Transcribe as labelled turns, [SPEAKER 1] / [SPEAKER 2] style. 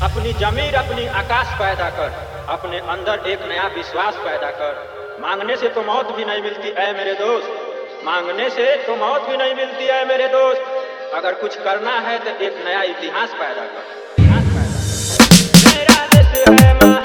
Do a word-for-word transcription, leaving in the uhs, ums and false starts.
[SPEAKER 1] अपनी जमीर अपनी आकाश पैदा कर, अपने अंदर एक नया विश्वास पैदा कर। मांगने से तो मौत भी नहीं मिलती ऐ मेरे दोस्त, मांगने से तो मौत भी नहीं मिलती ऐ मेरे दोस्त। अगर कुछ करना है तो एक नया इतिहास पैदा कर। इतिहास पैदा कर। मेरा देश है